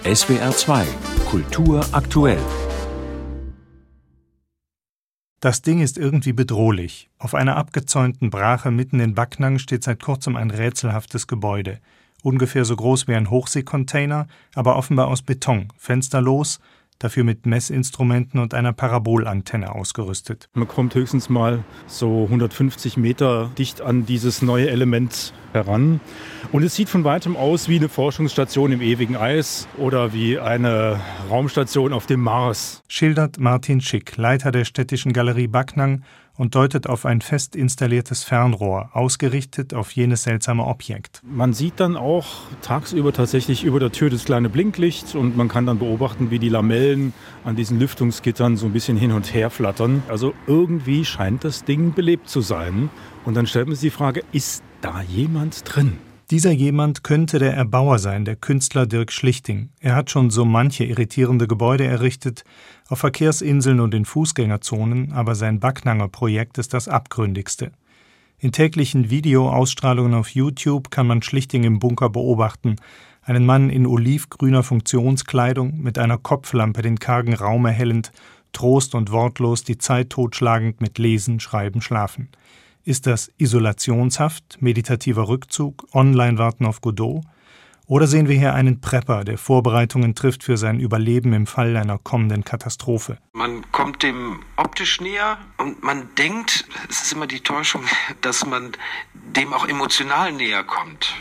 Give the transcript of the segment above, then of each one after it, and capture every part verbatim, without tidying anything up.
S W R zwei Kultur aktuell. Das Ding ist irgendwie bedrohlich. Auf einer abgezäunten Brache mitten in Backnang steht seit kurzem ein rätselhaftes Gebäude. Ungefähr so groß wie ein Hochseekontainer, aber offenbar aus Beton, fensterlos, dafür mit Messinstrumenten und einer Parabolantenne ausgerüstet. Man kommt höchstens mal so hundertfünfzig Meter dicht an dieses neue Element heran. Und es sieht von weitem aus wie eine Forschungsstation im ewigen Eis oder wie eine Raumstation auf dem Mars. Schildert Martin Schick, Leiter der Städtischen Galerie Backnang, und deutet auf ein fest installiertes Fernrohr, ausgerichtet auf jenes seltsame Objekt. Man sieht dann auch tagsüber tatsächlich über der Tür das kleine Blinklicht und man kann dann beobachten, wie die Lamellen an diesen Lüftungsgittern so ein bisschen hin und her flattern. Also irgendwie scheint das Ding belebt zu sein. Und dann stellt man sich die Frage, ist da jemand drin? Dieser jemand könnte der Erbauer sein, der Künstler Dirk Schlichting. Er hat schon so manche irritierende Gebäude errichtet, auf Verkehrsinseln und in Fußgängerzonen, aber sein Backnanger Projekt ist das abgründigste. In täglichen Videoausstrahlungen auf YouTube kann man Schlichting im Bunker beobachten, einen Mann in olivgrüner Funktionskleidung, mit einer Kopflampe den kargen Raum erhellend, trost und wortlos die Zeit totschlagend mit Lesen, Schreiben, Schlafen. Ist das Isolationshaft, meditativer Rückzug, Online-Warten auf Godot? Oder sehen wir hier einen Prepper, der Vorbereitungen trifft für sein Überleben im Fall einer kommenden Katastrophe? Man kommt dem optisch näher und man denkt, es ist immer die Täuschung, dass man dem auch emotional näher kommt.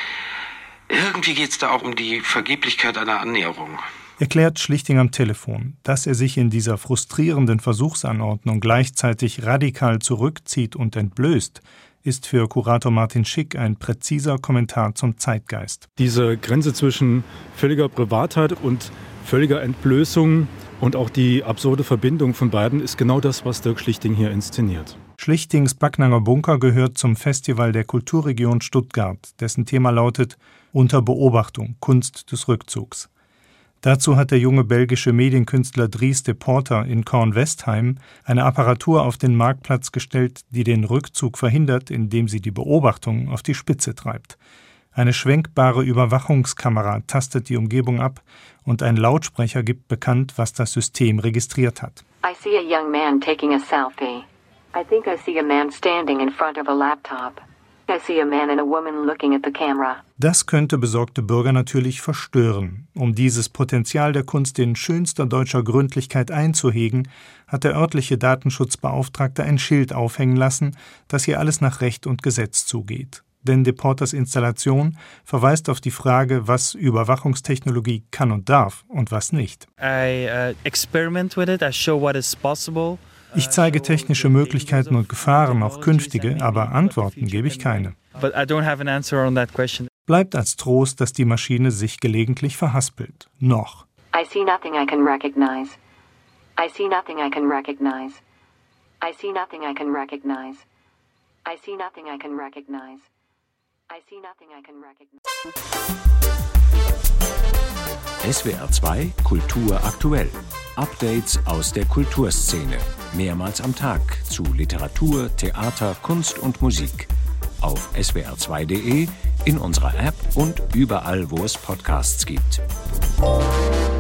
Irgendwie geht es da auch um die Vergeblichkeit einer Annäherung. Erklärt Schlichting am Telefon, dass er sich in dieser frustrierenden Versuchsanordnung gleichzeitig radikal zurückzieht und entblößt, ist für Kurator Martin Schick ein präziser Kommentar zum Zeitgeist. Diese Grenze zwischen völliger Privatheit und völliger Entblößung und auch die absurde Verbindung von beiden ist genau das, was Dirk Schlichting hier inszeniert. Schlichtings Backnanger Bunker gehört zum Festival der Kulturregion Stuttgart, dessen Thema lautet »Unter Beobachtung – Kunst des Rückzugs«. Dazu hat der junge belgische Medienkünstler Dries de Porter in Kornwestheim eine Apparatur auf den Marktplatz gestellt, die den Rückzug verhindert, indem sie die Beobachtung auf die Spitze treibt. Eine schwenkbare Überwachungskamera tastet die Umgebung ab und ein Lautsprecher gibt bekannt, was das System registriert hat. I see a young man taking a selfie. I think I see a man standing in front of a laptop. I see a man and a woman looking at the camera. Das könnte besorgte Bürger natürlich verstören. Um dieses Potenzial der Kunst in schönster deutscher Gründlichkeit einzuhegen, hat der örtliche Datenschutzbeauftragte ein Schild aufhängen lassen, dass hier alles nach Recht und Gesetz zugeht. Denn de Porters Installation verweist auf die Frage, was Überwachungstechnologie kann und darf und was nicht. I, uh, experiment with it. I show what is possible. Ich zeige technische Möglichkeiten und Gefahren, auch künftige, aber Antworten gebe ich keine. Bleibt als Trost, dass die Maschine sich gelegentlich verhaspelt. Noch. I see nothing I can recognize. I see nothing I can recognize. I see nothing I can recognize. I see nothing I can recognize. I see nothing I can recognize. S W R zwei Kultur aktuell. Updates aus der Kulturszene. Mehrmals am Tag zu Literatur, Theater, Kunst und Musik. Auf S W R zwei Punkt de, in unserer App und überall, wo es Podcasts gibt.